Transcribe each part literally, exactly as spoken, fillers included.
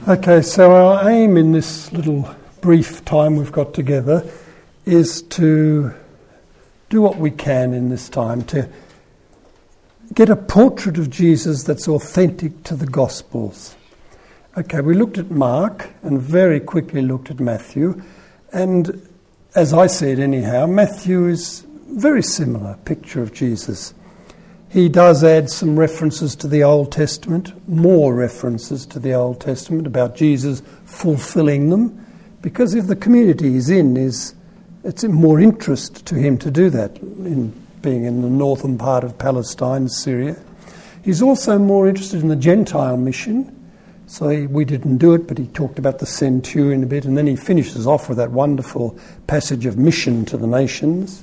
Okay, so our aim in this little brief time we've got together is to do what we can in this time to get a portrait of Jesus that's authentic to the Gospels. Okay, we looked at Mark and very quickly looked at Matthew, and as I said anyhow, Matthew is very similar picture of Jesus. He does add some references to the Old Testament, more references to the Old Testament about Jesus fulfilling them, because if the community he's in is, it's more interest to him to do that, in being in the northern part of Palestine, Syria. He's also more interested in the Gentile mission, so he, we didn't do it, but he talked about the centurion a bit, and then he finishes off with that wonderful passage of mission to the nations.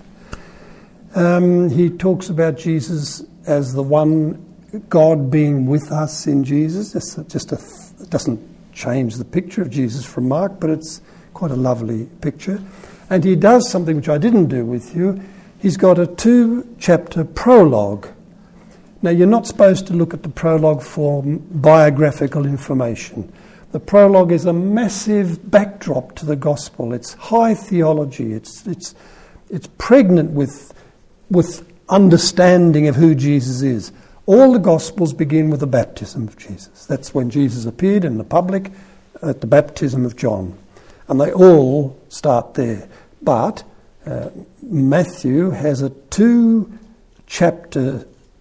Um, he talks about Jesus as the one, God being with us in Jesus. It's just a, it doesn't change the picture of Jesus from Mark, but it's quite a lovely picture. And he does something which I didn't do with you. He's got a two-chapter prologue. Now, you're not supposed to look at the prologue for biographical information. The prologue is a massive backdrop to the gospel. It's high theology. It's it's it's pregnant with with understanding of who Jesus is. All the Gospels begin with the baptism of Jesus. That's when Jesus appeared in the public at the baptism of John. And they all start there. But uh, Matthew has a two-chapter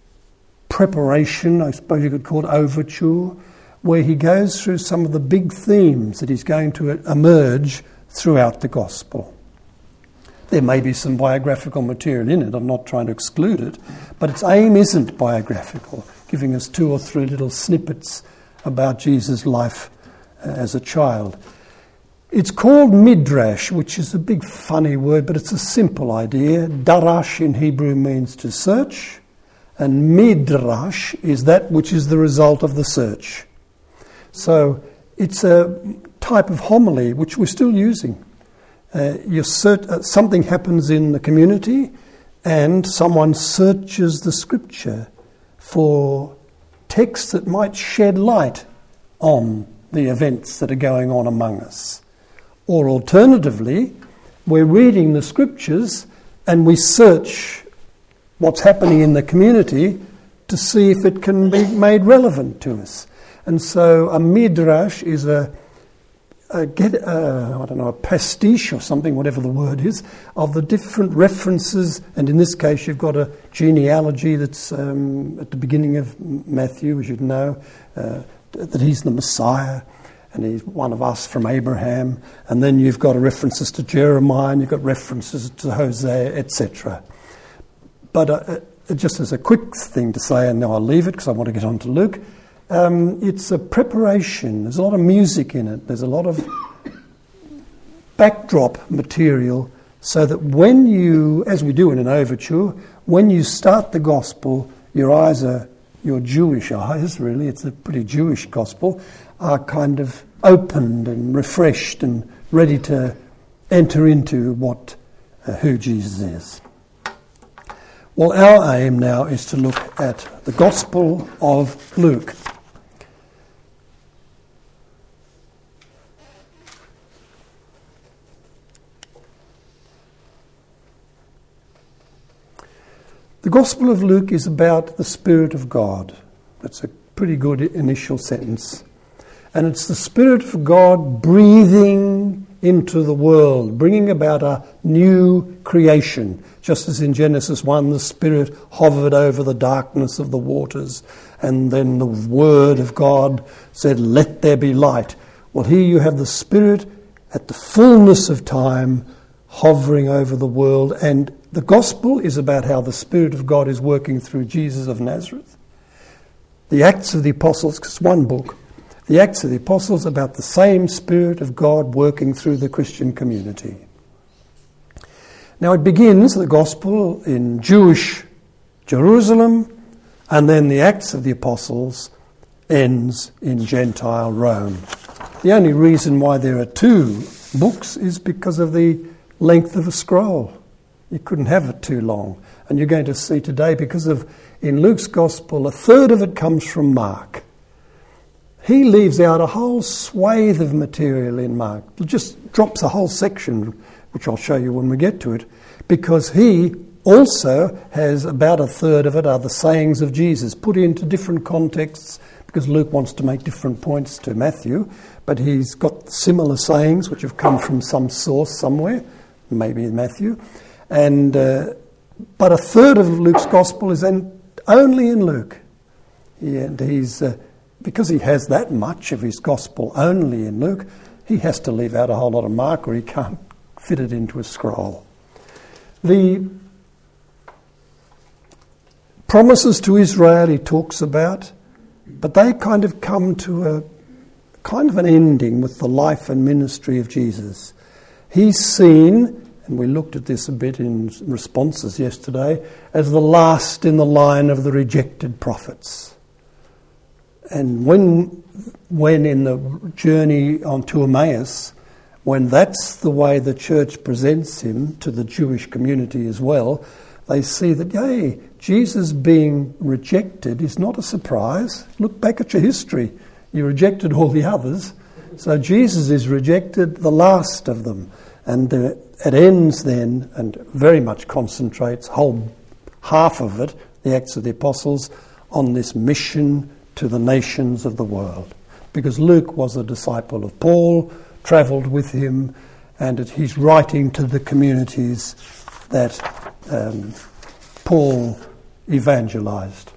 preparation, I suppose you could call it overture, where he goes through some of the big themes that he's going to emerge throughout the Gospel. There may be some biographical material in it, I'm not trying to exclude it, but its aim isn't biographical, giving us two or three little snippets about Jesus' life uh, as a child. It's called midrash, which is a big funny word, but it's a simple idea. Darash in Hebrew means to search, and midrash is that which is the result of the search. So it's a type of homily which we're still using. Uh, you cert- uh, something happens in the community and someone searches the scripture for texts that might shed light on the events that are going on among us. Or alternatively, we're reading the scriptures and we search what's happening in the community to see if it can be made relevant to us. And so a midrash is a Uh, get, uh, I don't know, a pastiche or something, whatever the word is, of the different references, and in this case you've got a genealogy that's um, at the beginning of Matthew, as you know, uh, that he's the Messiah, and he's one of us from Abraham, and then you've got references to Jeremiah, and you've got references to Hosea, et cetera. But uh, just as a quick thing to say, and now I'll leave it because I want to get on to Luke, Um, it's a preparation. There's a lot of music in it. There's a lot of backdrop material so that when you, as we do in an overture, when you start the gospel, your eyes are, your Jewish eyes really, it's a pretty Jewish gospel, are kind of opened and refreshed and ready to enter into what, uh, who Jesus is. Well, our aim now is to look at the Gospel of Luke. The Gospel of Luke is about the Spirit of God. That's a pretty good initial sentence. And it's the Spirit of God breathing into the world, bringing about a new creation. Just as in Genesis one, the Spirit hovered over the darkness of the waters, and then the Word of God said, "Let there be light." Well, here you have the Spirit at the fullness of time hovering over the world, and the Gospel is about how the Spirit of God is working through Jesus of Nazareth. The Acts of the Apostles, because it's one book, the Acts of the Apostles about the same Spirit of God working through the Christian community. Now it begins, the Gospel, in Jewish Jerusalem, and then the Acts of the Apostles ends in Gentile Rome. The only reason why there are two books is because of the length of a scroll. You couldn't have it too long. And you're going to see today, because of, in Luke's Gospel, a third of it comes from Mark. he leaves out a whole swathe of material in Mark. It just drops a whole section, which I'll show you when we get to it, because he also has about a third of it are the sayings of Jesus, put into different contexts, because Luke wants to make different points to Matthew, but he's got similar sayings which have come from some source somewhere, maybe in Matthew, and uh, but a third of Luke's gospel is in, only in Luke. He, and he's uh, because he has that much of his gospel only in Luke, he has to leave out a whole lot of Mark, or he can't fit it into a scroll. The promises to Israel he talks about, but they kind of come to a kind of an ending with the life and ministry of Jesus. He's seen, and we looked at this a bit in responses yesterday, as the last in the line of the rejected prophets. And when, when in the journey on to Emmaus, when that's the way the church presents him to the Jewish community as well, they see that, hey, Jesus being rejected is not a surprise. Look back at your history. You rejected all the others. So Jesus is rejected, the last of them. And uh, it ends then, and very much concentrates, whole half of it, the Acts of the Apostles, on this mission to the nations of the world. Because Luke was a disciple of Paul, travelled with him, and it, he's writing to the communities that um, Paul evangelised.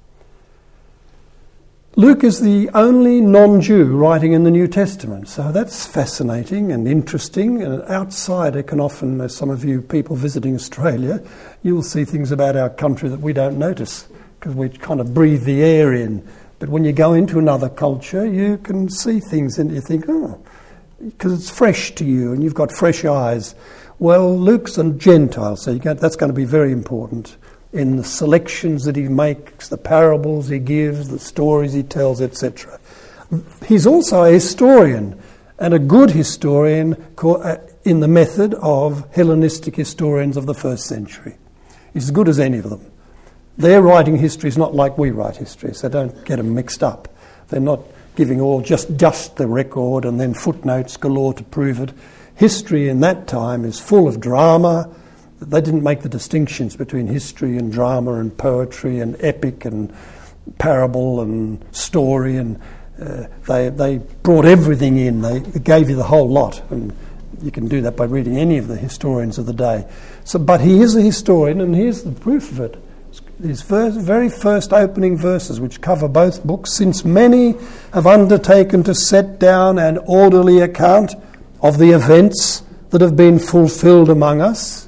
Luke is the only non-Jew writing in the New Testament, so that's fascinating and interesting. And an outsider can often, as some of you people visiting Australia, you will see things about our country that we don't notice because we kind of breathe the air in. But when you go into another culture, you can see things and you think, oh, because it's fresh to you and you've got fresh eyes. Well, Luke's a Gentile, so you go, that's going to be very important in the selections that he makes, the parables he gives, the stories he tells, et cetera. He's also a historian, and a good historian in the method of Hellenistic historians of the first century. He's as good as any of them. Their writing history is not like we write history, so don't get them mixed up. They're not giving all just, just the record and then footnotes galore to prove it. History in that time is full of drama. They didn't make the distinctions between history and drama and poetry and epic and parable and story, and uh, they they brought everything in. They gave you the whole lot, and you can do that by reading any of the historians of the day. So, but he is a historian, and here's the proof of it. His first, very first opening verses, which cover both books, since many have undertaken to set down an orderly account of the events that have been fulfilled among us.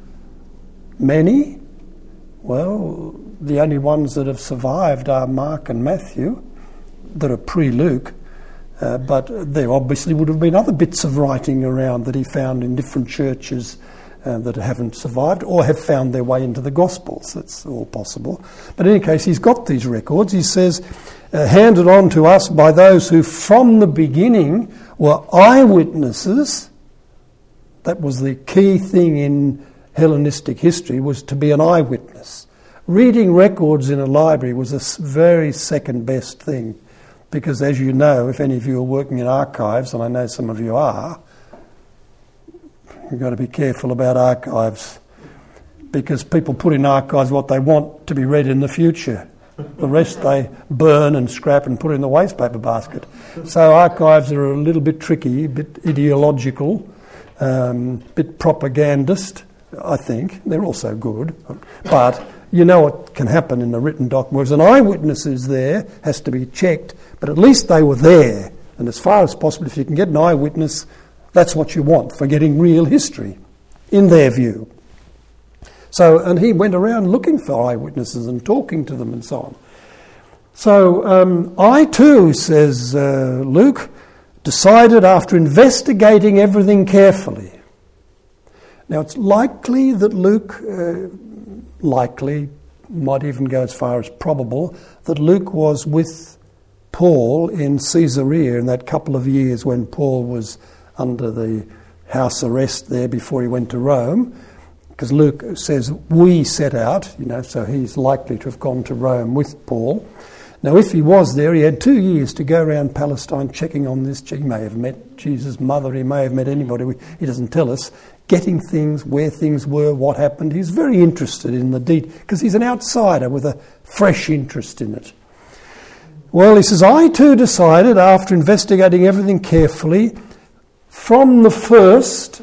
Many? Well, the only ones that have survived are Mark and Matthew, that are pre-Luke, uh, but there obviously would have been other bits of writing around that he found in different churches uh, that haven't survived or have found their way into the Gospels. That's all possible. But in any case, he's got these records. He says, uh, handed on to us by those who from the beginning were eyewitnesses. That was the key thing in Hellenistic history, was to be an eyewitness. Reading records in a library was a very second best thing, because as you know, if any of you are working in archives, and I know some of you are, you've got to be careful about archives, because people put in archives what they want to be read in the future. The rest they burn and scrap and put in the wastepaper basket. So archives are a little bit tricky, a bit ideological, um, a bit propagandist, I think. They're also good. But you know what can happen in a written document. Whereas an eyewitness is there, has to be checked, but at least they were there. And as far as possible, if you can get an eyewitness, that's what you want for getting real history, in their view. So, and he went around looking for eyewitnesses and talking to them and so on. So, um, I too, says uh, Luke, decided after investigating everything carefully. Now, it's likely that Luke, uh, likely, might even go as far as probable, that Luke was with Paul in Caesarea in that couple of years when Paul was under the house arrest there before he went to Rome. Because Luke says, we set out, you know, so he's likely to have gone to Rome with Paul. Now, if he was there, he had two years to go around Palestine checking on this. He may have met Jesus' mother, he may have met anybody, he doesn't tell us, getting things, where things were, what happened. He's very interested in the detail, because he's an outsider with a fresh interest in it. Well, he says, I too decided, after investigating everything carefully, from the first,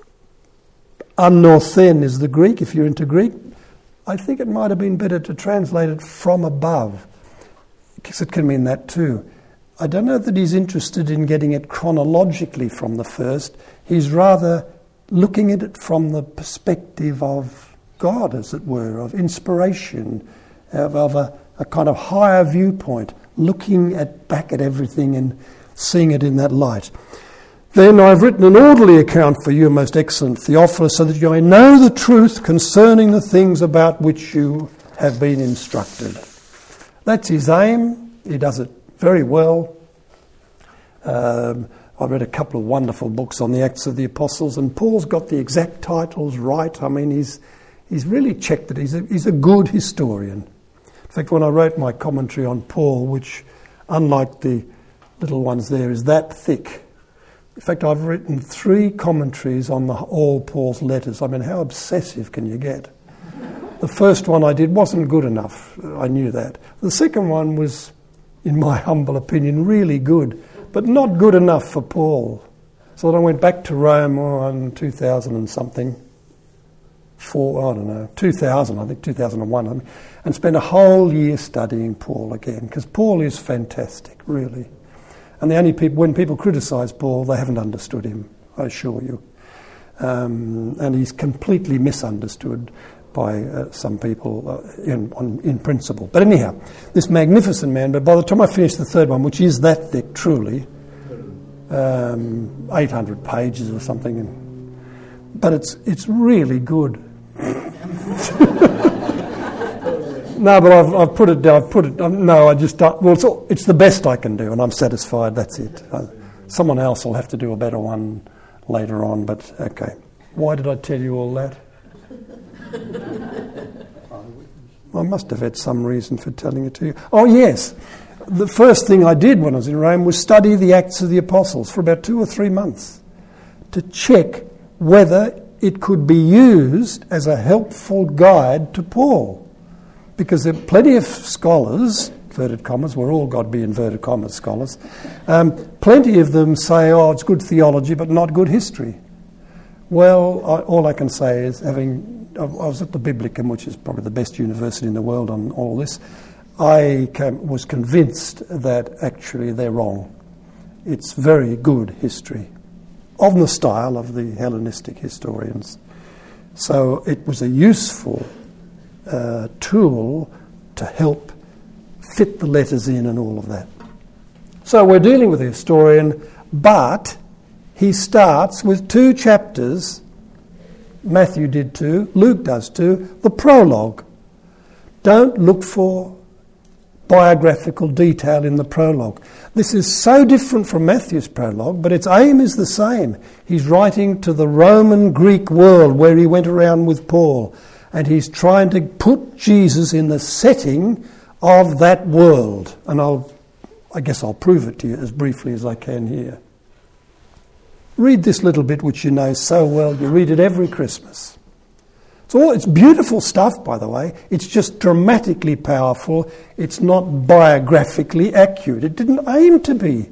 anothen is the Greek, if you're into Greek, I think it might have been better to translate it from above, because it can mean that too. I don't know that he's interested in getting it chronologically from the first. He's rather looking at it from the perspective of God, as it were, of inspiration, of, of a, a kind of higher viewpoint, looking at back at everything and seeing it in that light. Then I've written an orderly account for you, most excellent Theophilus, so that you may know the truth concerning the things about which you have been instructed. That's his aim. He does it very well. Um, I read a couple of wonderful books on the Acts of the Apostles, and Paul's got the exact titles right. I mean, he's he's really checked it. He's a, he's a good historian. In fact, when I wrote my commentary on Paul, which, unlike the little ones there, is that thick. In fact, I've written three commentaries on the, all Paul's letters. I mean, how obsessive can you get? The first one I did wasn't good enough. I knew that. The second one was, in my humble opinion, really good, but not good enough for Paul. So then I went back to Rome oh, in two thousand and something, four, I don't know, two thousand, I think two thousand one, I mean, and spent a whole year studying Paul again, because Paul is fantastic, really. And the only people, when people criticise Paul, they haven't understood him, I assure you. Um, and he's completely misunderstood by uh, some people uh, in, on, in principle. But anyhow, this magnificent man, but by the time I finished the third one, which is that thick truly, um, eight hundred pages or something, and, but it's it's really good. No, but I've, I've put it down, I've put it, um, no, I just don't, well, it's, all, it's the best I can do, and I'm satisfied, that's it. Uh, someone else will have to do a better one later on, but okay. Why did I tell you all that? I must have had some reason for telling it to you. Oh, yes. The first thing I did when I was in Rome was study the Acts of the Apostles for about two or three months to check whether it could be used as a helpful guide to Paul. Because there are plenty of scholars, inverted commas, we're all got to be inverted commas scholars, um, plenty of them say, oh, it's good theology but not good history. Well, I, all I can say is, having I was at the Biblicum, which is probably the best university in the world on all this, I came, was convinced that actually they're wrong. It's very good history, of the style of the Hellenistic historians. So it was a useful uh, tool to help fit the letters in and all of that. So we're dealing with a historian, but he starts with two chapters. Matthew did too, Luke does too, the prologue. Don't look for biographical detail in the prologue. This is so different from Matthew's prologue, but its aim is the same. He's writing to the Roman Greek world where he went around with Paul, and he's trying to put Jesus in the setting of that world. And I'll, I guess I'll prove it to you as briefly as I can here. Read this little bit which you know so well. You read it every Christmas. It's all, it's beautiful stuff, by the way. It's just dramatically powerful. It's not biographically accurate. It didn't aim to be.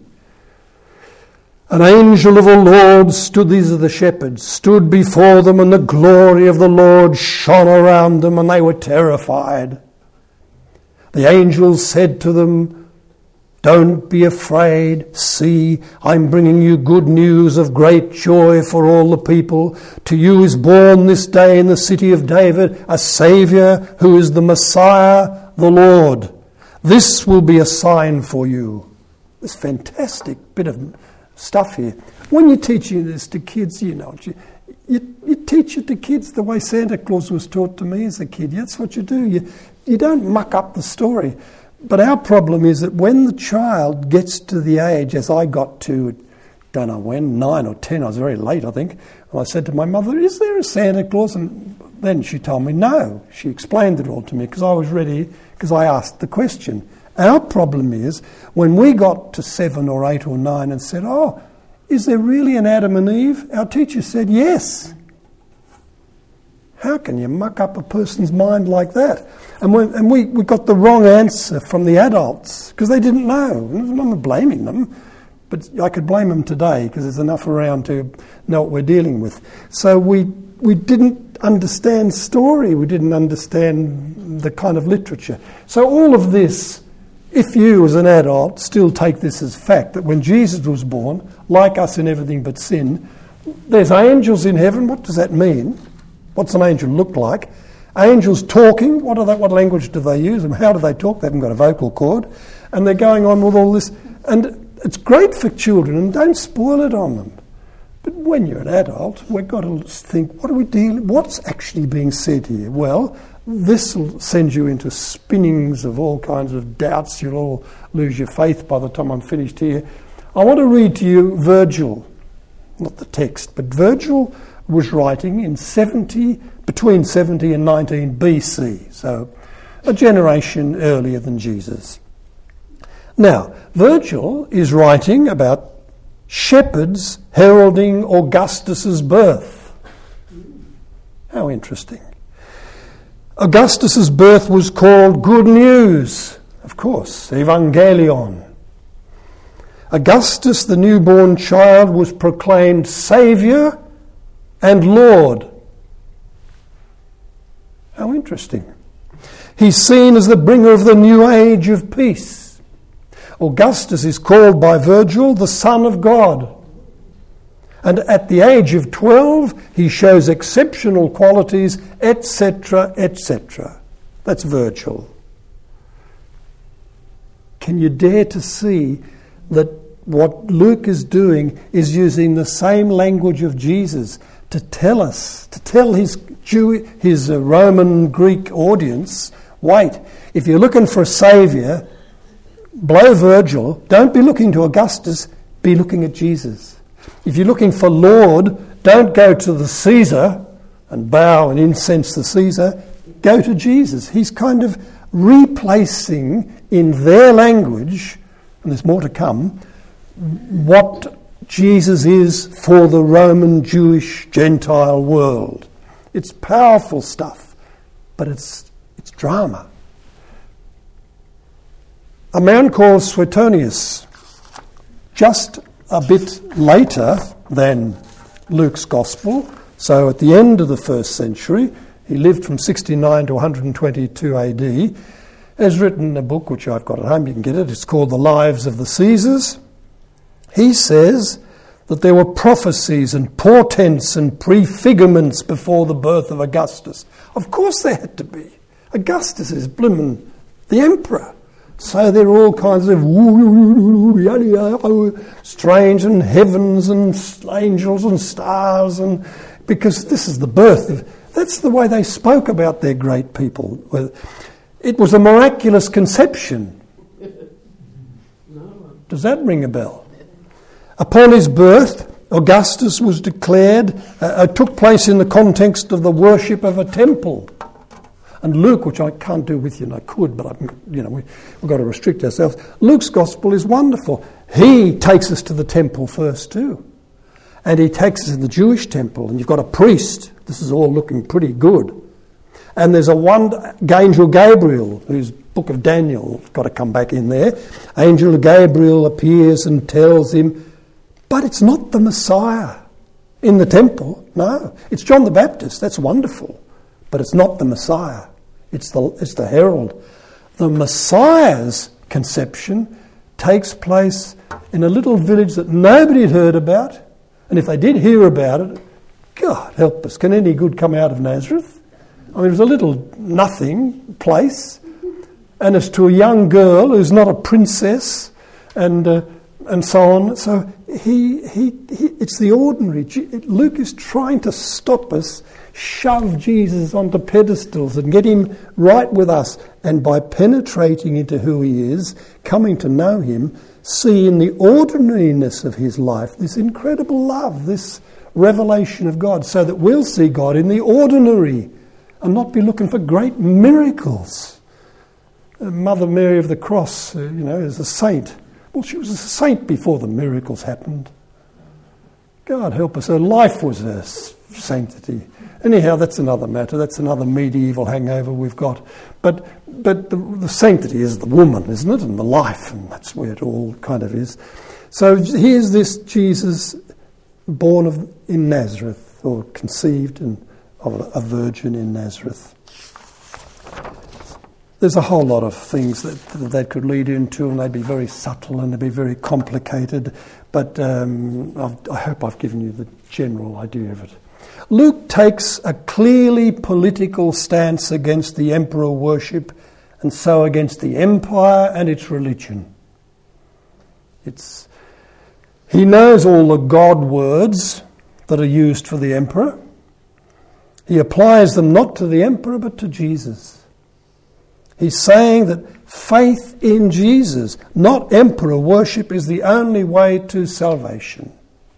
An angel of the Lord stood, these are the shepherds, stood before them, and the glory of the Lord shone around them, and they were terrified. The angel said to them, don't be afraid. See, I'm bringing you good news of great joy for all the people. To you is born this day in the city of David a Saviour who is the Messiah, the Lord. This will be a sign for you. This fantastic bit of stuff here. When you're teaching this to kids, you know, you, you, you teach it to kids the way Santa Claus was taught to me as a kid. That's what you do. You, you don't muck up the story. But our problem is that when the child gets to the age, as I got to, don't know when, nine or ten, I was very late, I think, and I said to my mother, is there a Santa Claus? And then she told me no. She explained it all to me because I was ready, because I asked the question. Our problem is when we got to seven or eight or nine and said, oh, is there really an Adam and Eve? Our teacher said yes. How can you muck up a person's mind like that? And, we, and we, we got the wrong answer from the adults because they didn't know. I'm not blaming them, but I could blame them today because there's enough around to know what we're dealing with. So we we didn't understand story. We didn't understand the kind of literature. So all of this, if you as an adult still take this as fact, that when Jesus was born, like us in everything but sin, there's angels in heaven. What does that mean? What's an angel look like? Angels talking, what are they, what language do they use and how do they talk? They haven't got a vocal cord. And they're going on with all this. And it's great for children, and don't spoil it on them. But when you're an adult, we've got to think, what are we dealing, what's actually being said here? Well, this will send you into spinnings of all kinds of doubts. You'll all lose your faith by the time I'm finished here. I want to read to you Virgil, not the text, but Virgil was writing in seventy, between seventy and nineteen B C, so a generation earlier than Jesus. Now, Virgil is writing about shepherds heralding Augustus's birth. How interesting. Augustus's birth was called Good News, of course, Evangelion. Augustus, the newborn child, was proclaimed Saviour and Lord. How interesting. He's seen as the bringer of the new age of peace. Augustus is called by Virgil the Son of God. And at the age of twelve, he shows exceptional qualities, et cetera, et cetera. That's Virgil. Can you dare to see that what Luke is doing is using the same language of Jesus to tell us, to tell his Jew, his uh, Roman Greek audience, wait, if you're looking for a saviour, blow Virgil, don't be looking to Augustus, be looking at Jesus. If you're looking for Lord, don't go to the Caesar and bow and incense the Caesar, go to Jesus. He's kind of replacing in their language, and there's more to come, what Jesus is for the Roman, Jewish, Gentile world. It's powerful stuff, but it's it's drama. A man called Suetonius, just a bit later than Luke's Gospel, so at the end of the first century, he lived from sixty-nine to one twenty-two A D, has written a book which I've got at home, you can get it, it's called The Lives of the Caesars. He says that there were prophecies and portents and prefigurements before the birth of Augustus. Of course there had to be. Augustus is blimmin' the emperor. So there are all kinds of strange and heavens and angels and stars, and because this is the birth of, that's the way they spoke about their great people. It was a miraculous conception. Does that ring a bell? Upon his birth, Augustus was declared, uh, took place in the context of the worship of a temple. And Luke, which I can't do with you, and I could, but I'm, you know, we, we've got to restrict ourselves. Luke's gospel is wonderful. He takes us to the temple first too. And he takes us in the Jewish temple, and you've got a priest. This is all looking pretty good. And there's a one angel Gabriel, whose book of Daniel, got to come back in there. Angel Gabriel appears and tells him, but it's not the Messiah in the temple. No, it's John the Baptist. That's wonderful. But it's not the Messiah. It's the, it's the herald. The Messiah's conception takes place in a little village that nobody had heard about. And if they did hear about it, God help us, can any good come out of Nazareth? I mean, it was a little nothing place. And it's to a young girl who's not a princess, and uh, and so on. So he, he he it's the ordinary. Luke is trying to stop us, shove Jesus onto pedestals and get him right with us. And by penetrating into who he is, coming to know him, see in the ordinariness of his life this incredible love, this revelation of God, so that we'll see God in the ordinary and not be looking for great miracles. Mother Mary of the Cross, uh, you know, is a saint. Well, she was a saint before the miracles happened. God help us, her life was a sanctity. Anyhow, that's another matter. That's another medieval hangover we've got. But but the, the sanctity is the woman, isn't it? And the life, and that's where it all kind of is. So here's this Jesus born of in Nazareth, or conceived in, of a, a virgin in Nazareth. There's a whole lot of things that that could lead into, and they'd be very subtle and they'd be very complicated. But um, I've, I hope I've given you the general idea of it. Luke takes a clearly political stance against the emperor worship, and so against the empire and its religion. It's he knows all the God words that are used for the emperor. He applies them not to the emperor but to Jesus. He's saying that faith in Jesus, not emperor worship, is the only way to salvation.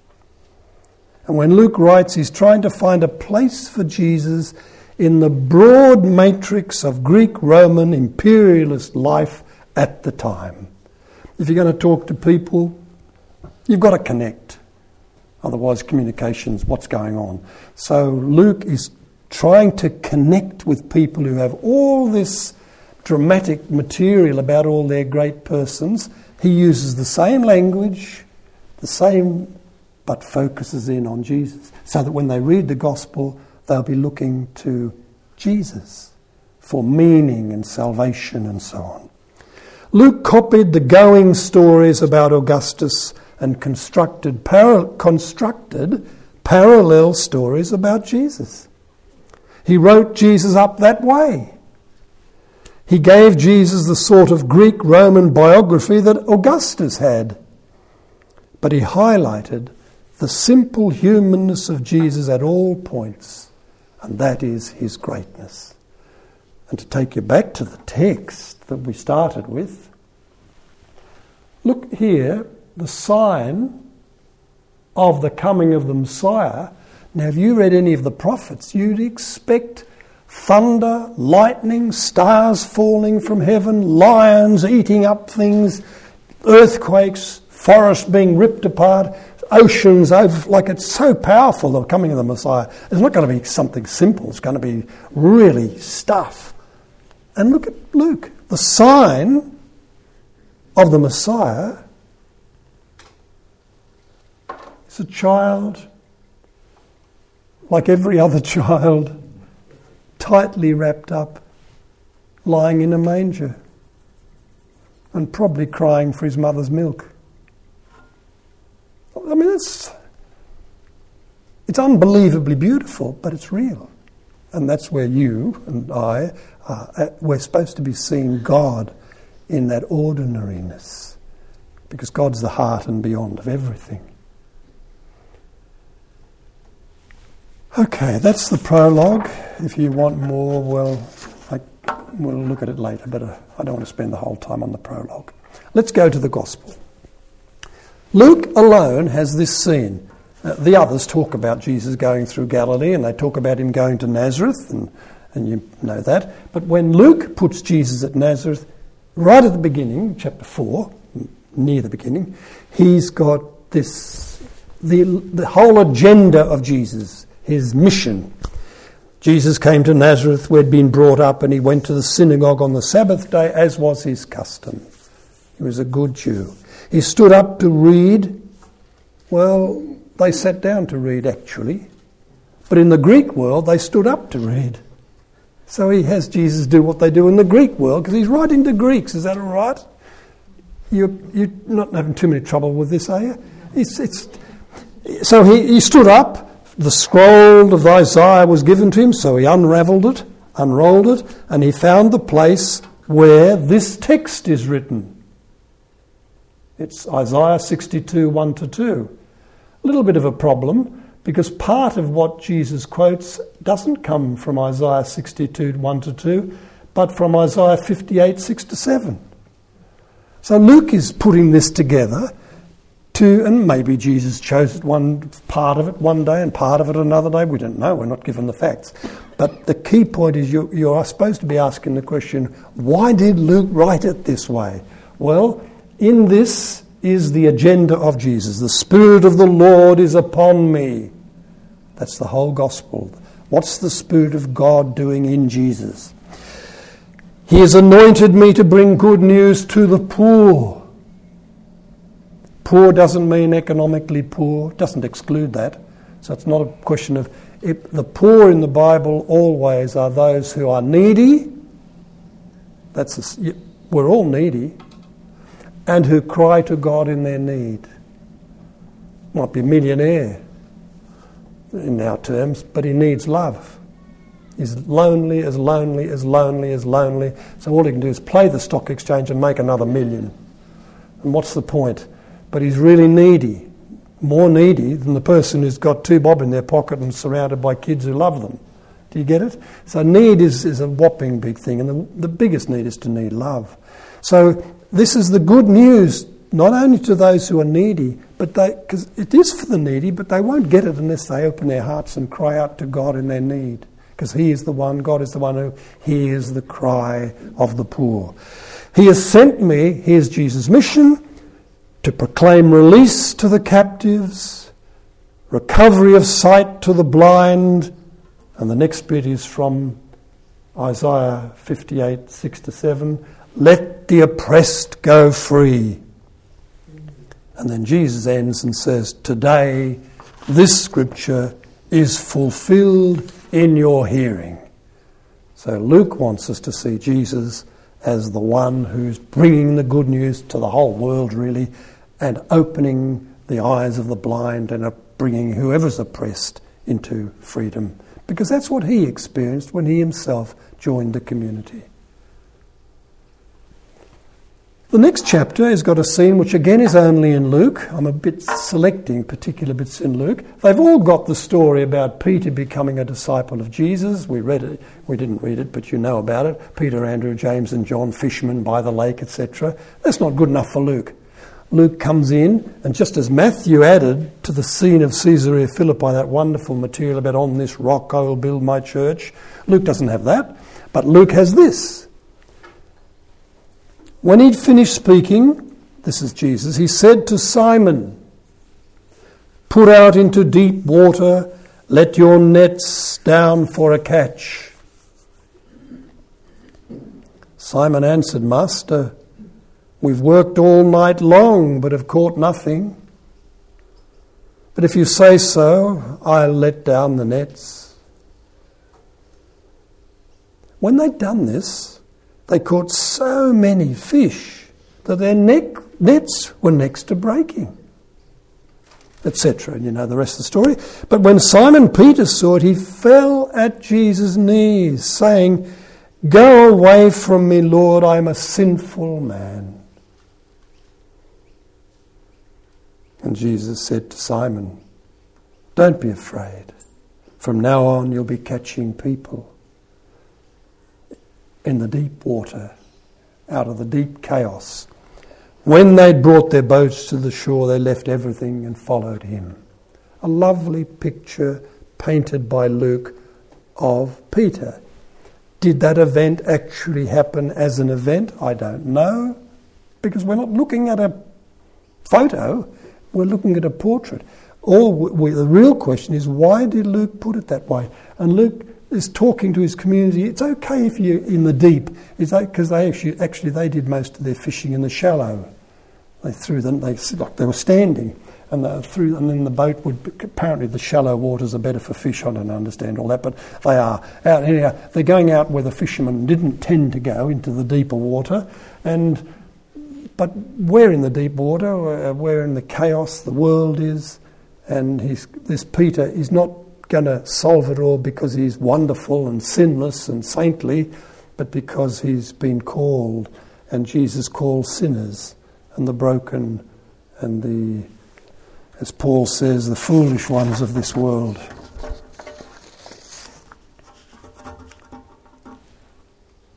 And when Luke writes, he's trying to find a place for Jesus in the broad matrix of Greek-Roman imperialist life at the time. If you're going to talk to people, you've got to connect. Otherwise, communication's what's going on. So Luke is trying to connect with people who have all this dramatic material about all their great persons. He uses the same language, the same, but focuses in on Jesus, so that when they read the gospel, they'll be looking to Jesus for meaning and salvation and so on. Luke copied the going stories about Augustus and constructed, para- constructed parallel stories about Jesus. He wrote Jesus up that way. He gave Jesus the sort of Greek-Roman biography that Augustus had. But he highlighted the simple humanness of Jesus at all points, and that is his greatness. And to take you back to the text that we started with, look here, the sign of the coming of the Messiah. Now, if you read any of the prophets, you'd expect thunder, lightning, stars falling from heaven, lions eating up things, earthquakes, forests being ripped apart, oceans over, like it's so powerful, the coming of the Messiah. It's not going to be something simple, it's going to be really stuff. And look at Luke. The sign of the Messiah is a child, like every other child, tightly wrapped up, lying in a manger, and probably crying for his mother's milk. I mean, it's, it's unbelievably beautiful, but it's real. And that's where you and I, are, we're supposed to be seeing God in that ordinariness, because God's the heart and beyond of everything. Okay, that's the prologue. If you want more, well, I, we'll look at it later, but uh, I don't want to spend the whole time on the prologue. Let's go to the Gospel. Luke alone has this scene. Uh, the others talk about Jesus going through Galilee, and they talk about him going to Nazareth, and, and you know that. But when Luke puts Jesus at Nazareth, right at the beginning, chapter four, near the beginning, he's got this, the, the whole agenda of Jesus, his mission. Jesus came to Nazareth, where he'd been brought up, and he went to the synagogue on the Sabbath day, as was his custom. He was a good Jew. He stood up to read. Well, they sat down to read, actually. But in the Greek world, they stood up to read. So he has Jesus do what they do in the Greek world, because he's writing to Greeks. Is that all right? You're, you're not having too many trouble with this, are you? It's, it's, so he, he stood up. The scroll of Isaiah was given to him, so he unravelled it, unrolled it, and he found the place where this text is written. It's Isaiah sixty-two, one to two. A little bit of a problem, because part of what Jesus quotes doesn't come from Isaiah sixty-two, one to two, but from Isaiah fifty-eight, six to seven. So Luke is putting this together to, and maybe Jesus chose it one part of it one day and part of it another day. We don't know. We're not given the facts. But the key point is you, you are supposed to be asking the question, why did Luke write it this way? Well, in this is the agenda of Jesus. The Spirit of the Lord is upon me. That's the whole gospel. What's the Spirit of God doing in Jesus? He has anointed me to bring good news to the poor. Poor doesn't mean economically poor, doesn't exclude that. So it's not a question of... It, the poor in the Bible always are those who are needy. That's a, we're all needy. And who cry to God in their need. Might be a millionaire in our terms, but he needs love. He's lonely, as lonely, as lonely, as lonely. So all he can do is play the stock exchange and make another million. And what's the point? But he's really needy, more needy than the person who's got two bob in their pocket and surrounded by kids who love them. Do you get it? So need is, is a whopping big thing, and the, the biggest need is to need love. So this is the good news, not only to those who are needy, but they, because it is for the needy, but they won't get it unless they open their hearts and cry out to God in their need. Because he is the one, God is the one who hears the cry of the poor. He has sent me, here's Jesus' mission, to proclaim release to the captives, recovery of sight to the blind, and the next bit is from Isaiah fifty-eight, six to seven, let the oppressed go free. And then Jesus ends and says, today this scripture is fulfilled in your hearing. So Luke wants us to see Jesus as the one who's bringing the good news to the whole world, really, and opening the eyes of the blind and bringing whoever's oppressed into freedom. Because that's what he experienced when he himself joined the community. The next chapter has got a scene which again is only in Luke. I'm a bit selecting particular bits in Luke. They've all got the story about Peter becoming a disciple of Jesus. We read it, we didn't read it, but you know about it. Peter, Andrew, James and John, fishermen by the lake, et cetera. That's not good enough for Luke. Luke comes in, and just as Matthew added to the scene of Caesarea Philippi that wonderful material about on this rock I will build my church, Luke doesn't have that, but Luke has this. When he'd finished speaking, this is Jesus, he said to Simon, put out into deep water, let your nets down for a catch. Simon answered, Master, we've worked all night long, but have caught nothing. But if you say so, I'll let down the nets. When they'd done this, they caught so many fish that their neck, nets were next to breaking, et cetera. And you know the rest of the story. But when Simon Peter saw it, he fell at Jesus' knees, saying, go away from me, Lord, I am a sinful man. And Jesus said to Simon, don't be afraid. From now on you'll be catching people. In the deep water, out of the deep chaos. When they'd brought their boats to the shore, they left everything and followed him. A lovely picture painted by Luke of Peter. Did that event actually happen as an event? I don't know, because we're not looking at a photo, we're looking at a portrait. All we, the real question is, why did Luke put it that way? And Luke is talking to his community. It's okay if you're in the deep. It's because they actually, actually they did most of their fishing in the shallow. They threw them. They like they were standing, and they threw, and then the boat would. Apparently, the shallow waters are better for fish. I don't understand all that, but they are out. Anyhow, they're going out where the fishermen didn't tend to go, into the deeper water, and but we're in the deep water. We're in the chaos the world is, and he's, this Peter is not going to solve it all because he's wonderful and sinless and saintly, but because he's been called, and Jesus calls sinners and the broken and the, as Paul says, the foolish ones of this world.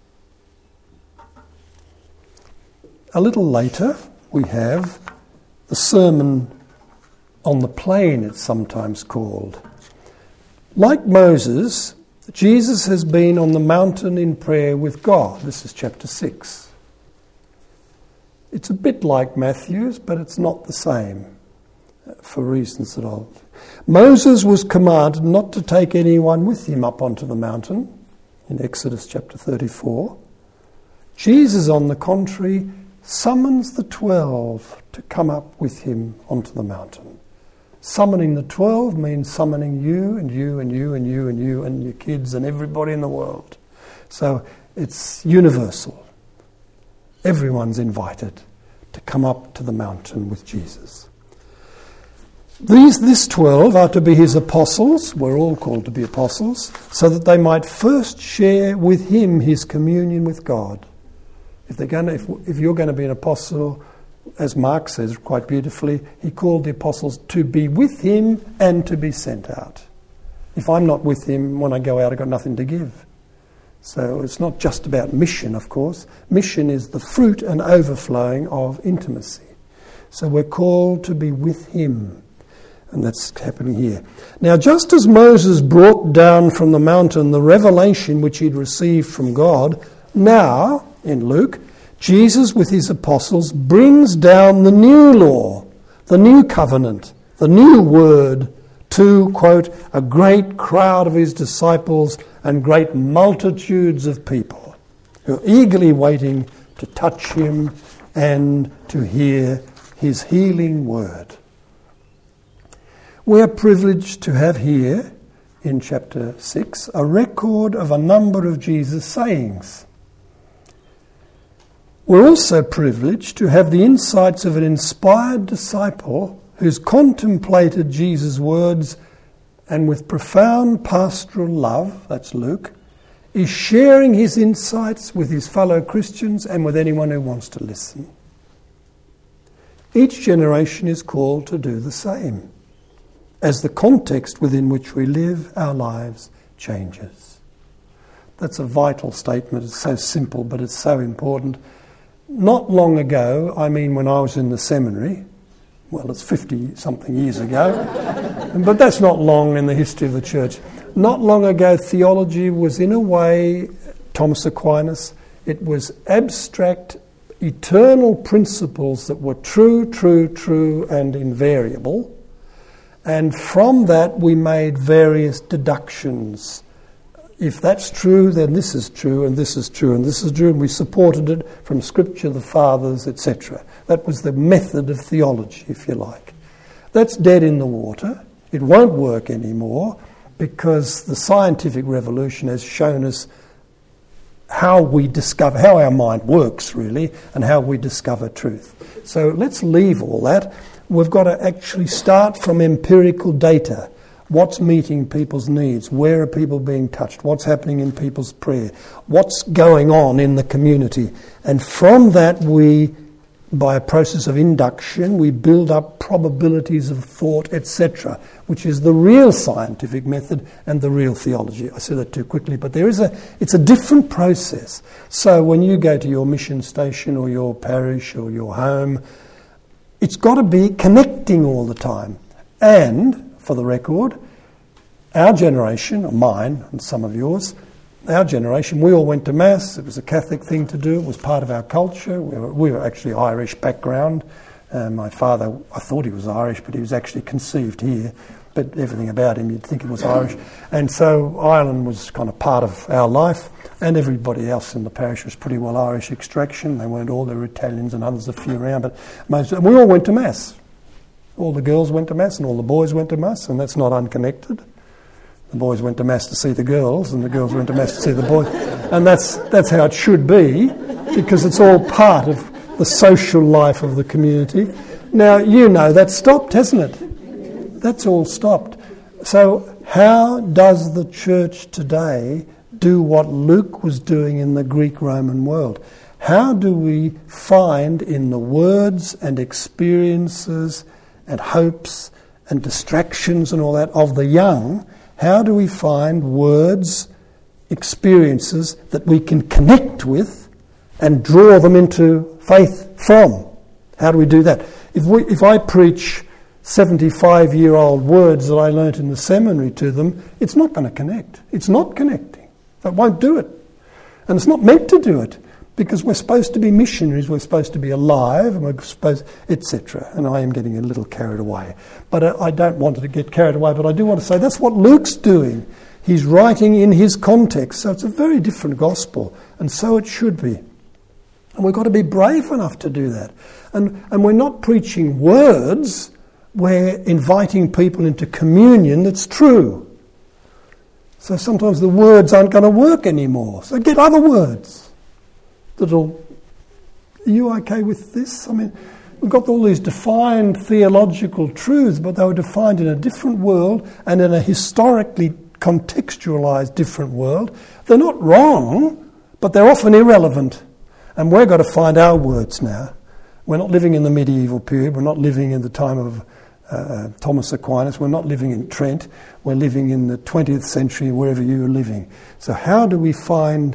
A little later we have the Sermon on the Plain, it's sometimes called. Like Moses, Jesus has been on the mountain in prayer with God. This is chapter six. It's a bit like Matthew's, but it's not the same, for reasons that I'll... Moses was commanded not to take anyone with him up onto the mountain, in Exodus chapter thirty-four. Jesus, on the contrary, summons the twelve to come up with him onto the mountain. Summoning the twelve means summoning you and you and you and you and you and your kids and everybody in the world. So it's universal. Everyone's invited to come up to the mountain with Jesus. These, this twelve are to be his apostles. We're all called to be apostles, so that they might first share with him his communion with God. If they're going to, if, if you're going to be an apostle, as Mark says quite beautifully, he called the apostles to be with him and to be sent out. If I'm not with him when I go out, I've got nothing to give. So it's not just about mission, of course. Mission is the fruit and overflowing of intimacy. So we're called to be with him. And that's happening here. Now, just as Moses brought down from the mountain the revelation which he'd received from God, now, in Luke, Jesus with his apostles brings down the new law, the new covenant, the new word to, quote, a great crowd of his disciples and great multitudes of people who are eagerly waiting to touch him and to hear his healing word. We are privileged to have here, in chapter six, a record of a number of Jesus' sayings. We're also privileged to have the insights of an inspired disciple who's contemplated Jesus' words and with profound pastoral love, that's Luke, is sharing his insights with his fellow Christians and with anyone who wants to listen. Each generation is called to do the same, as the context within which we live our lives changes. That's a vital statement. It's so simple, but it's so important. Not long ago, I mean when I was in the seminary, well, it's fifty-something years ago, but that's not long in the history of the church. Not long ago, theology was in a way, Thomas Aquinas, it was abstract, eternal principles that were true, true, true, and invariable. And from that we made various deductions. If that's true, then this is true, and this is true, and this is true, and we supported it from Scripture, the Fathers, et cetera. That was the method of theology, if you like. That's dead in the water. It won't work anymore because the scientific revolution has shown us how we discover, how our mind works, really, and how we discover truth. So let's leave all that. We've got to actually start from empirical data. What's meeting people's needs? Where are people being touched? What's happening in people's prayer? What's going on in the community? And from that we, by a process of induction, we build up probabilities of thought, et cetera, which is the real scientific method and the real theology. I said that too quickly, but there is a, it's a different process. So when you go to your mission station or your parish or your home, it's got to be connecting all the time. And, for the record, our generation, or mine and some of yours, our generation, we all went to Mass. It was a Catholic thing to do. It was part of our culture. We were, we were actually Irish background. Uh, my father, I thought he was Irish, but he was actually conceived here. But everything about him, you'd think he was Irish. And so Ireland was kind of part of our life. And everybody else in the parish was pretty well Irish extraction. They weren't all, there were Italians and others, a few around. But most, and we all went to Mass. All the girls went to Mass and all the boys went to Mass, and that's not unconnected. The boys went to Mass to see the girls, and the girls went to Mass to see the boys. And that's that's how it should be, because it's all part of the social life of the community. Now, you know, that's stopped, hasn't it? That's all stopped. So how does the church today do what Luke was doing in the Greek-Roman world? How do we find in the words and experiences and hopes and distractions and all that of the young, how do we find words, experiences that we can connect with and draw them into faith from? How do we do that? If we, if I preach seventy-five-year-old words that I learnt in the seminary to them, it's not going to connect. It's not connecting. It won't do it. And it's not meant to do it, because we're supposed to be missionaries, we're supposed to be alive, and we're supposed, et cetera. And I am getting a little carried away. But I, I don't want to get carried away, but I do want to say that's what Luke's doing. He's writing in his context, so it's a very different gospel, and so it should be. And we've got to be brave enough to do that. And, and we're not preaching words, we're inviting people into communion that's true. So sometimes the words aren't going to work anymore, so get other words that'll... Are you okay with this? I mean, we've got all these defined theological truths, but they were defined in a different world and in a historically contextualised different world. They're not wrong, but they're often irrelevant. And we've got to find our words now. We're not living in the medieval period. We're not living in the time of uh, Thomas Aquinas. We're not living in Trent. We're living in the twentieth century, wherever you're living. So how do we find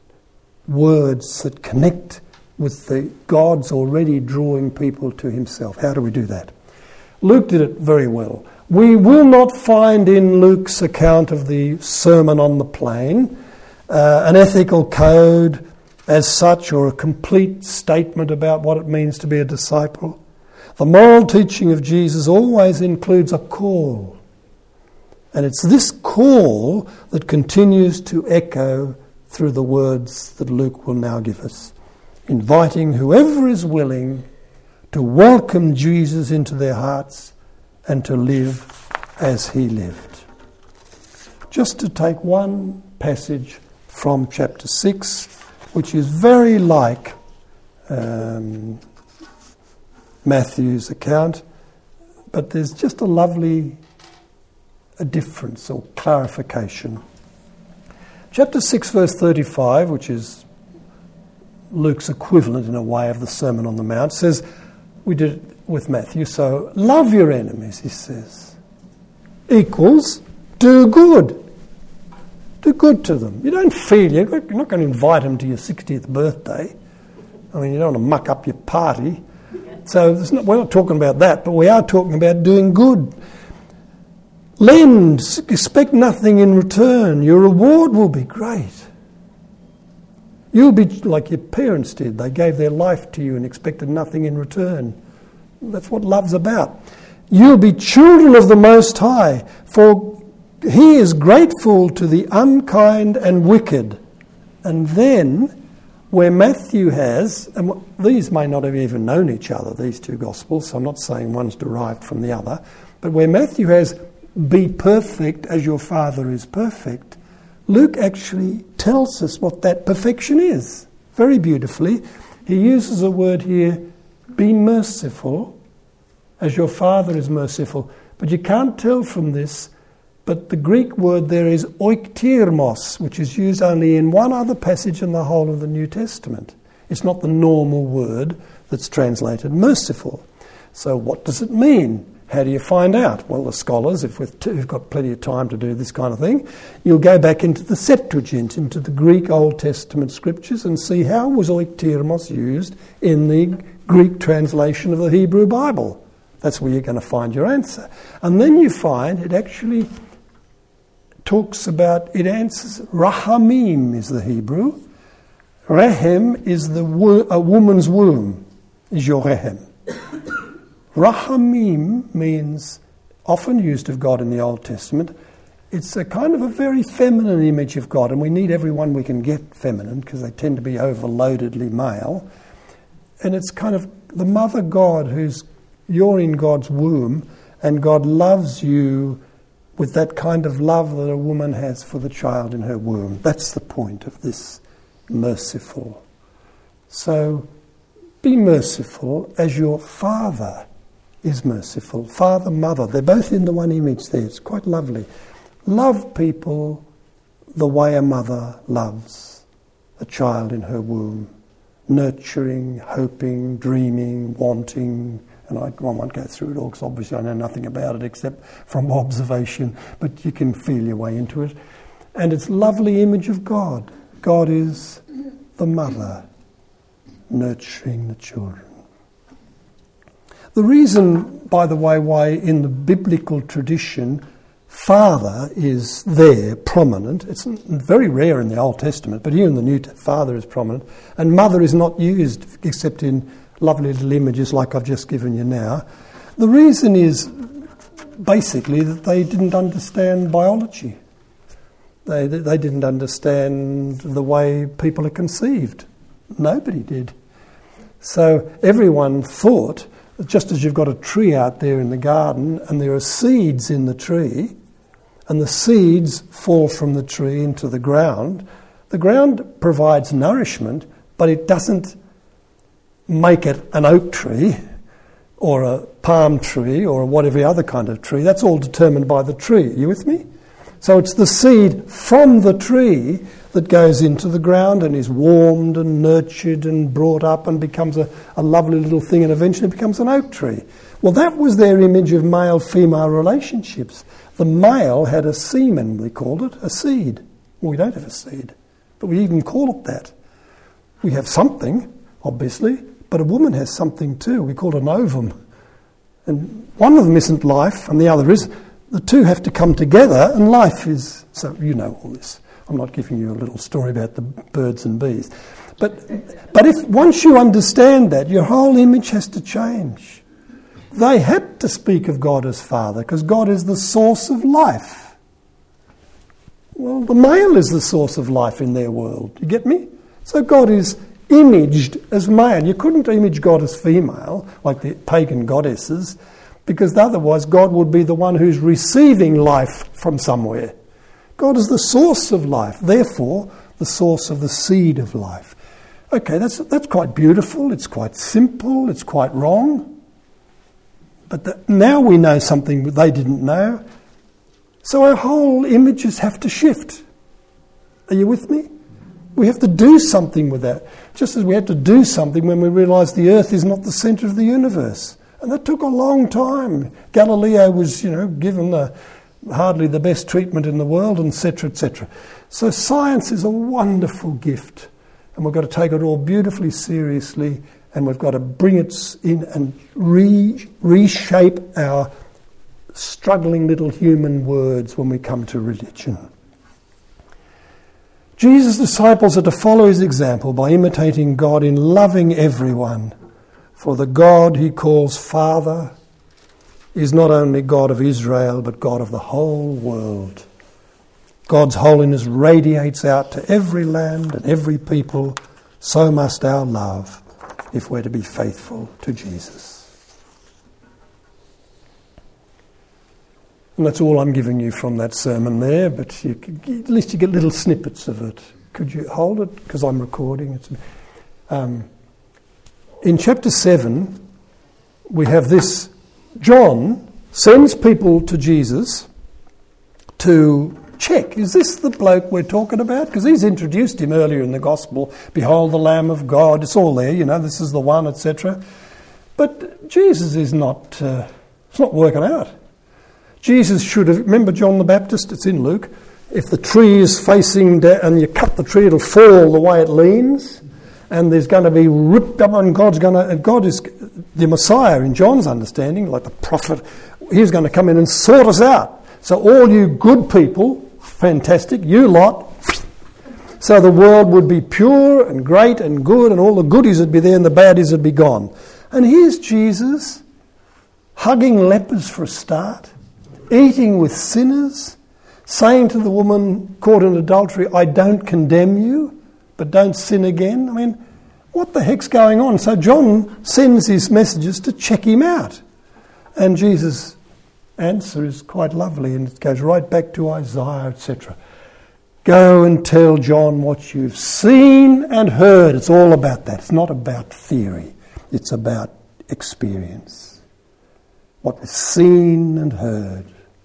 words that connect with the God's already drawing people to himself? How do we do that? Luke did it very well. We will not find in Luke's account of the Sermon on the Plain uh, an ethical code as such, or a complete statement about what it means to be a disciple. The moral teaching of Jesus always includes a call. And it's this call that continues to echo through the words that Luke will now give us, inviting whoever is willing to welcome Jesus into their hearts and to live as he lived. Just to take one passage from chapter six, which is very like um, Matthew's account, but there's just a lovely a difference or clarification. Chapter six, verse thirty-five, which is Luke's equivalent in a way of the Sermon on the Mount, says, we did it with Matthew, so love your enemies, he says, equals do good. Do good to them. You don't feel, you're not going to invite them to your sixtieth birthday. I mean, you don't want to muck up your party. So there's not, we're not talking about that, but we are talking about doing good. Lend, expect nothing in return. Your reward will be great. You'll be like your parents did. They gave their life to you and expected nothing in return. That's what love's about. You'll be children of the Most High, for he is grateful to the unkind and wicked. And then, where Matthew has, and these may not have even known each other, these two Gospels, so I'm not saying one's derived from the other, but where Matthew has, be perfect as your Father is perfect, Luke actually tells us what that perfection is. Very beautifully. He uses a word here, be merciful as your Father is merciful. But you can't tell from this, but the Greek word there is oiktirmos, which is used only in one other passage in the whole of the New Testament. It's not the normal word that's translated merciful. So what does it mean? How do you find out? Well, the scholars, if we've, t- we've got plenty of time to do this kind of thing, you'll go back into the Septuagint, into the Greek Old Testament scriptures, and see how was oiktirmos used in the Greek translation of the Hebrew Bible. That's where you're going to find your answer. And then you find it actually talks about, it answers, rahamim is the Hebrew. Rehem is the wo- a woman's womb, is your rehem. Rahamim means, often used of God in the Old Testament, it's a kind of a very feminine image of God, and we need everyone we can get feminine because they tend to be overloadedly male. And it's kind of the mother God who's, you're in God's womb, and God loves you with that kind of love that a woman has for the child in her womb. That's the point of this merciful. So be merciful as your Father is merciful. Father, mother, they're both in the one image there. It's quite lovely. Love people the way a mother loves a child in her womb. Nurturing, hoping, dreaming, wanting. And I, I won't go through it all because obviously I know nothing about it except from observation, but you can feel your way into it. And it's a lovely image of God. God is the mother nurturing the children. The reason, by the way, why in the biblical tradition Father is there, prominent, it's very rare in the Old Testament, but here in the New Testament, Father is prominent, and Mother is not used except in lovely little images like I've just given you now. The reason is basically that they didn't understand biology. They, they didn't understand the way people are conceived. Nobody did. So everyone thought, just as you've got a tree out there in the garden and there are seeds in the tree, and the seeds fall from the tree into the ground, the ground provides nourishment, but it doesn't make it an oak tree or a palm tree or whatever other kind of tree. That's all determined by the tree. Are you with me? So it's the seed from the tree that goes into the ground and is warmed and nurtured and brought up and becomes a, a lovely little thing and eventually becomes an oak tree. Well, that was their image of male-female relationships. The male had a semen, we called it, a seed. Well, we don't have a seed, but we even call it that. We have something, obviously, but a woman has something too. We call it an ovum. And one of them isn't life and the other is. The two have to come together and life is... So you know all this. I'm not giving you a little story about the birds and bees. But but if once you understand that, your whole image has to change. They had to speak of God as Father because God is the source of life. Well, the male is the source of life in their world. You get me? So God is imaged as male. You couldn't image God as female, like the pagan goddesses, because otherwise God would be the one who's receiving life from somewhere. God is the source of life, therefore the source of the seed of life. Okay, that's that's quite beautiful, it's quite simple, it's quite wrong. But the, now we know something they didn't know. So our whole images have to shift. Are you with me? We have to do something with that. Just as we had to do something when we realised the earth is not the centre of the universe. And that took a long time. Galileo was, you know, given the, hardly the best treatment in the world, et cetera, et cetera. So science is a wonderful gift, and we've got to take it all beautifully seriously, and we've got to bring it in and re- reshape our struggling little human words when we come to religion. Jesus' disciples are to follow his example by imitating God in loving everyone. For the God he calls Father is not only God of Israel, but God of the whole world. God's holiness radiates out to every land and every people. So must our love, if we're to be faithful to Jesus. And that's all I'm giving you from that sermon there, but you, at least you get little snippets of it. Could you hold it? Because I'm recording. It's, um, in chapter seven, we have this. John sends people to Jesus to check, is this the bloke we're talking about? Because he's introduced him earlier in the Gospel. Behold the Lamb of God. It's all there, you know, this is the one, et cetera. But Jesus is not, uh, it's not working out. Jesus should have, remember John the Baptist, it's in Luke, if the tree is facing down and you cut the tree, it'll fall the way it leans, and there's going to be ripped up, and God's going to, and God is the Messiah in John's understanding, like the prophet, he's going to come in and sort us out. So all you good people, fantastic, you lot, so the world would be pure and great and good, and all the goodies would be there and the baddies would be gone. And here's Jesus hugging lepers for a start, eating with sinners, saying to the woman caught in adultery, I don't condemn you, but don't sin again. I mean, what the heck's going on? So John sends his messages to check him out. And Jesus' answer is quite lovely, and it goes right back to Isaiah, et cetera. Go and tell John what you've seen and heard. It's all about that. It's not about theory. It's about experience. What we've seen and heard.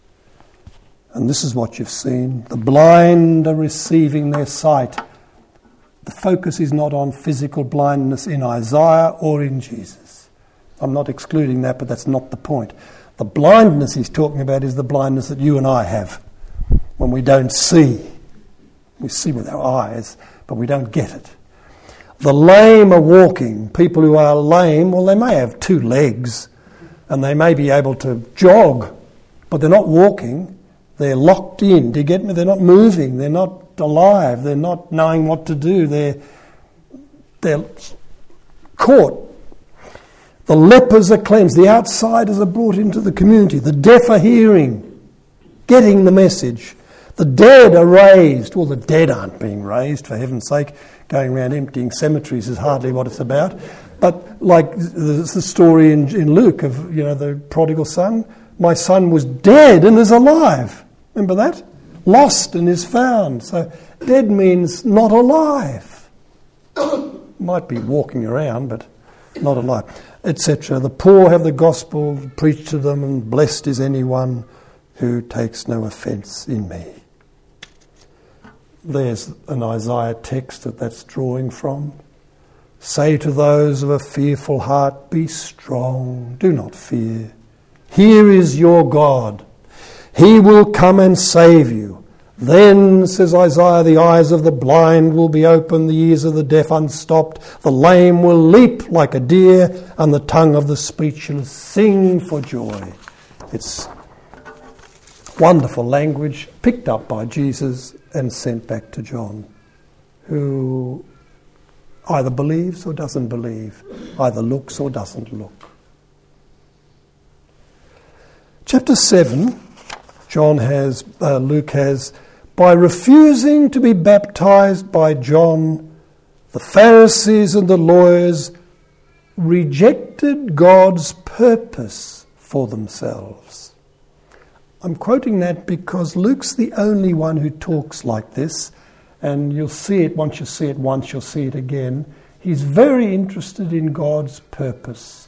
And this is what you've seen. The blind are receiving their sight. The focus is not on physical blindness in Isaiah or in Jesus. I'm not excluding that, but that's not the point. The blindness he's talking about is the blindness that you and I have when we don't see. We see with our eyes, but we don't get it. The lame are walking. People who are lame, well, they may have two legs, and they may be able to jog, but they're not walking. They're locked in. Do you get me? They're not moving. They're not alive. They're not knowing what to do. They're, they're caught. The lepers are cleansed. The outsiders are brought into the community. The deaf are hearing, getting the message. The dead are raised. Well, the dead aren't being raised, for heaven's sake. Going around emptying cemeteries is hardly what it's about. But like the, the story in, in Luke of, you know, the prodigal son, my son was dead and is alive. Remember that? Lost and is found. So dead means not alive. Might be walking around, but not alive, et cetera. The poor have the gospel preached to them, and blessed is anyone who takes no offence in me. There's an Isaiah text that that's drawing from. Say to those of a fearful heart, be strong, do not fear. Here is your God. He will come and save you. Then, says Isaiah, the eyes of the blind will be opened, the ears of the deaf unstopped, the lame will leap like a deer, and the tongue of the speechless sing for joy. It's wonderful language picked up by Jesus and sent back to John, who either believes or doesn't believe, either looks or doesn't look. Chapter seven, John has, uh, Luke has, by refusing to be baptized by John, the Pharisees and the lawyers rejected God's purpose for themselves. I'm quoting that because Luke's the only one who talks like this, and you'll see it, once you see it once, you'll see it again. He's very interested in God's purpose.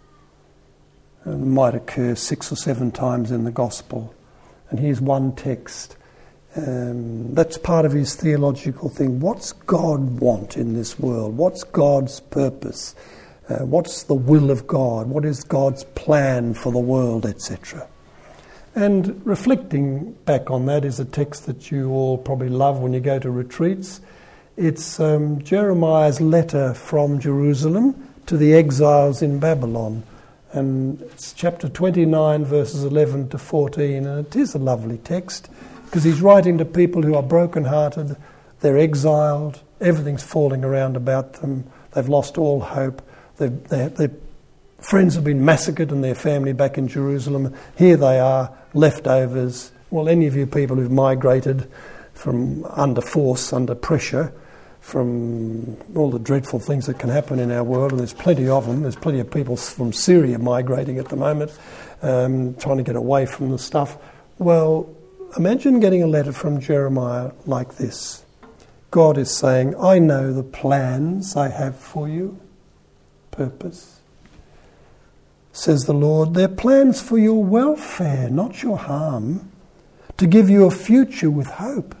It might occur six or seven times in the Gospel. And here's one text. Um, that's part of his theological thing. What's God want in this world? What's God's purpose? Uh, what's the will of God? What is God's plan for the world, et cetera? And reflecting back on that is a text that you all probably love when you go to retreats. It's um, Jeremiah's letter from Jerusalem to the exiles in Babylon. And it's chapter twenty-nine, verses eleven to fourteen. And it is a lovely text because he's writing to people who are brokenhearted. They're exiled. Everything's falling around about them. They've lost all hope. They've, they, their friends have been massacred and their family back in Jerusalem. Here they are, leftovers. Well, any of you people who've migrated from under force, under pressure, from all the dreadful things that can happen in our world, and there's plenty of them. There's plenty of people from Syria migrating at the moment, um, trying to get away from the stuff. Well, imagine getting a letter from Jeremiah like this. God is saying, I know the plans I have for you. Purpose. Says the Lord, they're plans for your welfare, not your harm, to give you a future with hope.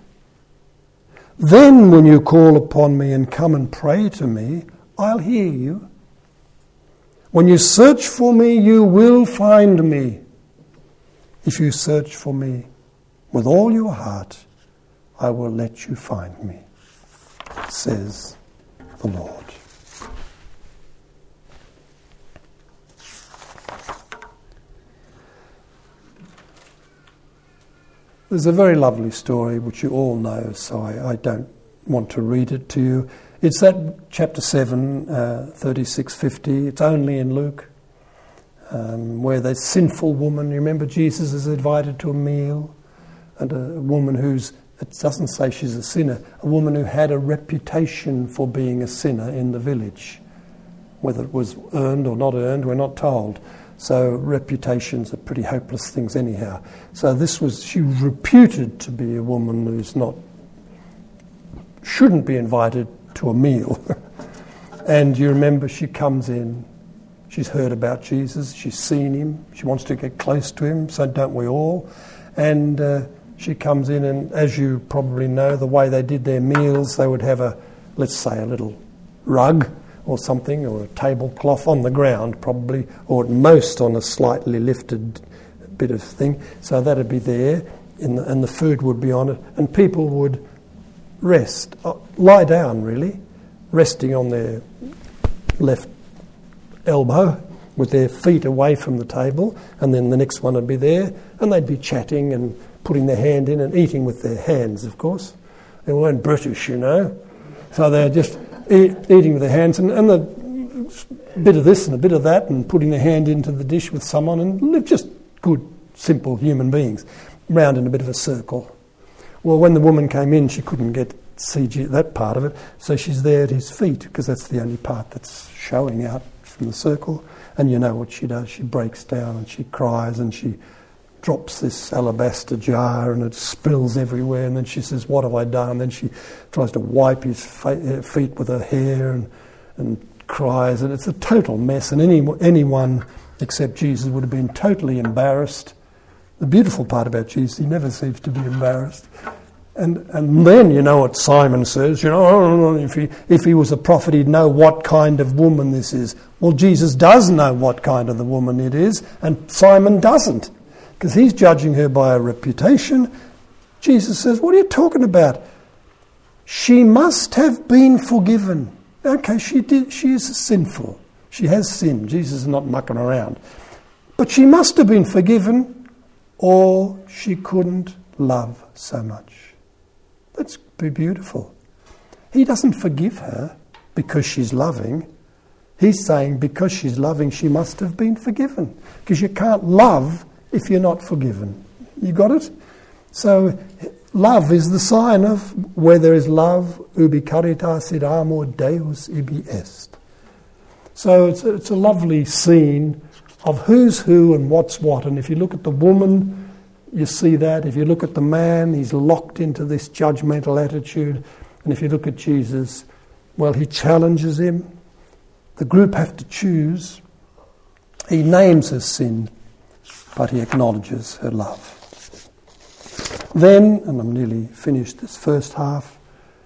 Then when you call upon me and come and pray to me, I'll hear you. When you search for me, you will find me. If you search for me with all your heart, I will let you find me, says the Lord. There's a very lovely story which you all know, so I, I don't want to read it to you. It's that chapter seven, uh, thirty-six fifty. It's only in Luke, um, where the sinful woman, you remember Jesus is invited to a meal, and a woman who's, it doesn't say she's a sinner, a woman who had a reputation for being a sinner in the village. Whether it was earned or not earned, we're not told. So reputations are pretty hopeless things anyhow. So this was, she was reputed to be a woman who's not, shouldn't be invited to a meal. And you remember she comes in, she's heard about Jesus, she's seen him, she wants to get close to him, so don't we all? And uh, she comes in, and as you probably know, the way they did their meals, they would have a, let's say, a little rug or something, or a tablecloth on the ground probably, or at most on a slightly lifted bit of thing. So that'd be there, in the, and the food would be on it, and people would rest, uh, lie down really, resting on their left elbow with their feet away from the table, and then the next one would be there, and they'd be chatting and putting their hand in and eating with their hands, of course. They weren't British, you know. So they're just eat, eating with their hands, and, and the a bit of this and a bit of that, and putting their hand into the dish with someone, and live just good, simple human beings, round in a bit of a circle. Well, when the woman came in, she couldn't get see that part of it, so she's there at his feet, because that's the only part that's showing out from the circle. And you know what she does. She breaks down and she cries and she drops this alabaster jar and it spills everywhere, and then she says, "What have I done?" And then she tries to wipe his fa- feet with her hair and, and cries, and it's a total mess, and any anyone except Jesus would have been totally embarrassed. The beautiful part about Jesus, he never seems to be embarrassed. And and then you know what Simon says, you know, if he if he was a prophet, he'd know what kind of woman this is. Well, Jesus does know what kind of the woman it is, and Simon doesn't, because he's judging her by her reputation. Jesus says, "What are you talking about? She must have been forgiven." Okay, she did. She is sinful. She has sinned. Jesus is not mucking around, but she must have been forgiven, or she couldn't love so much. That's beautiful. He doesn't forgive her because she's loving. He's saying because she's loving, she must have been forgiven. Because you can't love if you're not forgiven. You got it? So love is the sign of where there is love, ubi caritas id amor Deus ibi est. So it's a, it's a lovely scene of who's who and what's what. And if you look at the woman, you see that. If you look at the man, he's locked into this judgmental attitude. And if you look at Jesus, well, he challenges him. The group have to choose. He names her sin, but he acknowledges her love. Then, and I'm nearly finished this first half,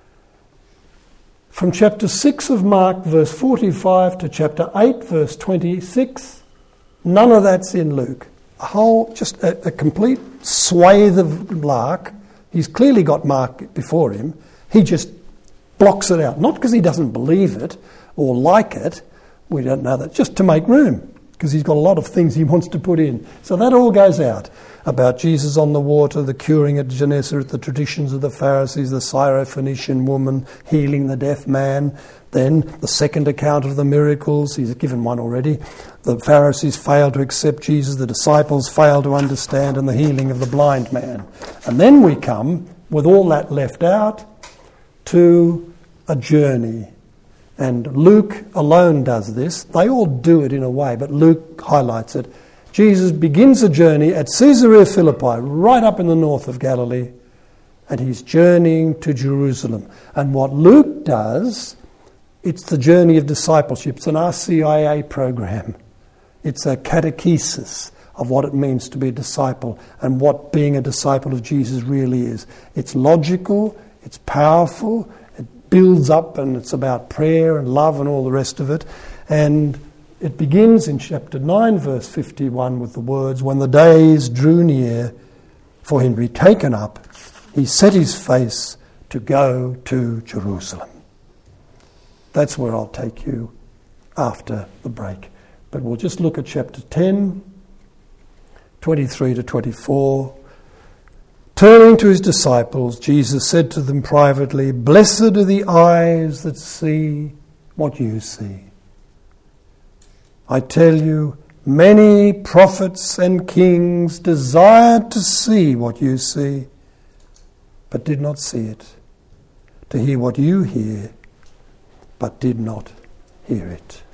from chapter six of Mark, verse forty-five, to chapter eight, verse twenty-six, none of that's in Luke. A whole, just a, a complete swathe of Mark. He's clearly got Mark before him. He just blocks it out. Not because he doesn't believe it or like it. We don't know that. Just to make room, because he's got a lot of things he wants to put in. So that all goes out. About Jesus on the water, the curing at Gennesaret, the traditions of the Pharisees, the Syrophoenician woman healing the deaf man. Then the second account of the miracles, he's given one already. The Pharisees failed to accept Jesus, the disciples failed to understand, and the healing of the blind man. And then we come, with all that left out, to a journey. And Luke alone does this. They all do it in a way, but Luke highlights it. Jesus begins a journey at Caesarea Philippi, right up in the north of Galilee, and he's journeying to Jerusalem. And what Luke does, it's the journey of discipleship. It's an R C I A program. It's a catechesis of what it means to be a disciple and what being a disciple of Jesus really is. It's logical, it's powerful, it builds up, and it's about prayer and love and all the rest of it. And it begins in chapter nine, verse fifty-one, with the words, "When the days drew near for him to be taken up, he set his face to go to Jerusalem." That's where I'll take you after the break. But we'll just look at chapter ten, twenty-three to twenty-four. Turning to his disciples, Jesus said to them privately, "Blessed are the eyes that see what you see. I tell you, many prophets and kings desired to see what you see, but did not see it, to hear what you hear, but did not hear it."